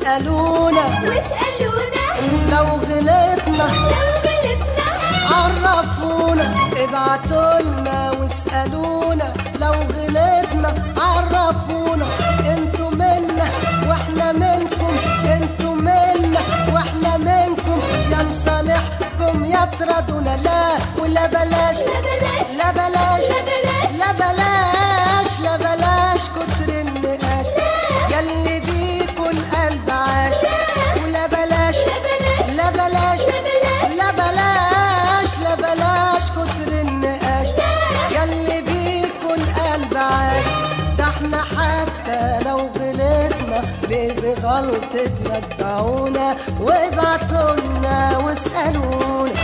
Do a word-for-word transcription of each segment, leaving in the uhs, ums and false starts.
واسألونا واسألونا لو غلطنا لو غلطنا عرفونا ابعتولنا واسألونا لو غلطنا عرفونا انتوا منا واحنا منكم انتوا منا واحنا منكم يا نصالحكم يا تردونا لا ولا بلاش لا بلاش لا بلاش لا بلاش لا بلاش لا بلاش كتر النقاش ياللي بيكوا القلب عاش ولا بلاش لا بلاش لا بلاش لا بلاش كتر النقاش ياللي بيكوا القلب عاش ده احنا حتى لو غلطنا ليه بغلطتنا اتبعونا وابعتولنا واسألونا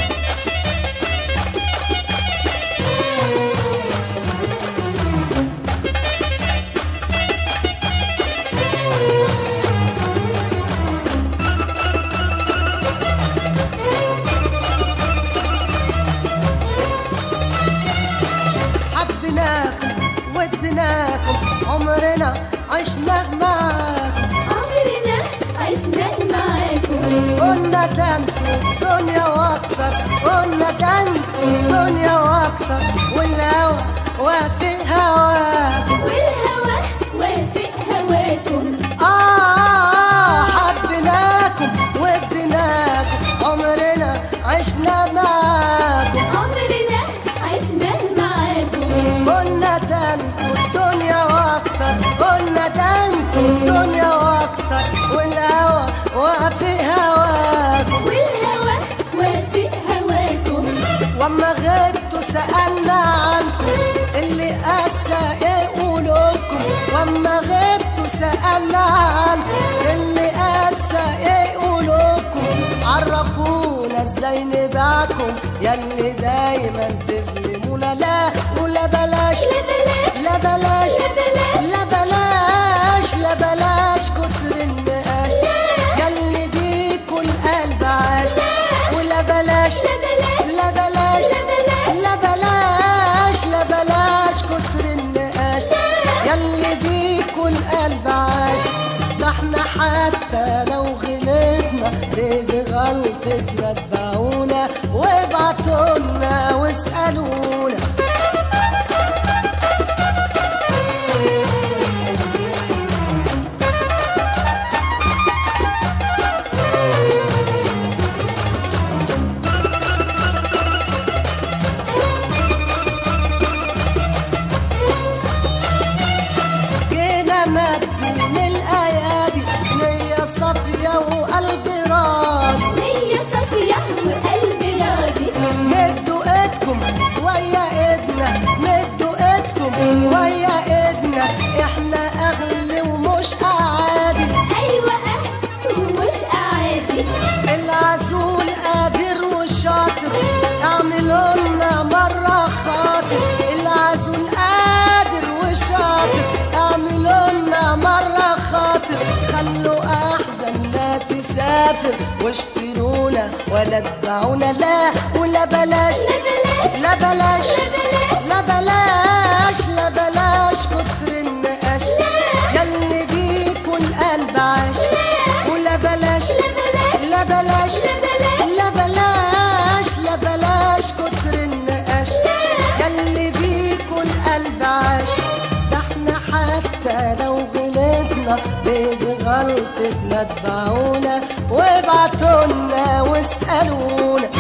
ودناكم عمرنا عشنا معاكم عمرنا عشنا معاكم قلنا ده انتوا دنيا واكتر قلنا ده انتوا دنيا واكتر والهوى وافق هواكم والهوى وافق هواكم آه حبيناكم ودناكم عمرنا عشنا معاكم عمرنا عشنا معاكم قلنا ده انتوا الدنيا واكتر قلنا ده انتوا الدنيا واكتر والهوى وافق هواكم والهوى وافق هواكم واما غبتوا سألنا عنكم اللي قاسى ايه قولوكم واما غبتوا سألنا عنكم اللي قاسى ايه قولوكم عرفونا ازاي نبعكم ياللي دايما تظلمونا لا ولا بلاش لا بلاش لا بلاش لا بلاش لا بلاش كتر النقاش ياللي بيكوا القلب عاش ولا بلاش لا بلاش لا بلاش لا بلاش كتر النقاش ياللي بيكوا القلب عاش ده احنا حتى لو غلطنا ليه بغلطتنا اتبعونا وابعتولنا واسألونا من الأيادي نية صافية وقلب راضي نية صافية وقلب راضي مدوا ايدكم ويا ايدنا مدوا ايدكم ويا ايدنا احنا اغلى ومش اعادي أيوة أهل ومش أعادي العزول قادر وشاطر اعملوا لنا مرة خاطر العزول قادر وشاطر اعملوا لنا مرة خاطر خلوا احزاننا تسافر واشترونا ولا اتبعونا لا ولا بلاش لا بلاش لا بلاش لا بلاش لا بلاش لا بلاش كتر النقاش ياللي بيكوا القلب عاش ولا بلاش لا بلاش لا بلاش لا بلاش كتر النقاش ياللي بيكوا القلب عاش ده احنا حتى لو غلطنا بغلطتنا اتبعونا وابعتولنا واسألونا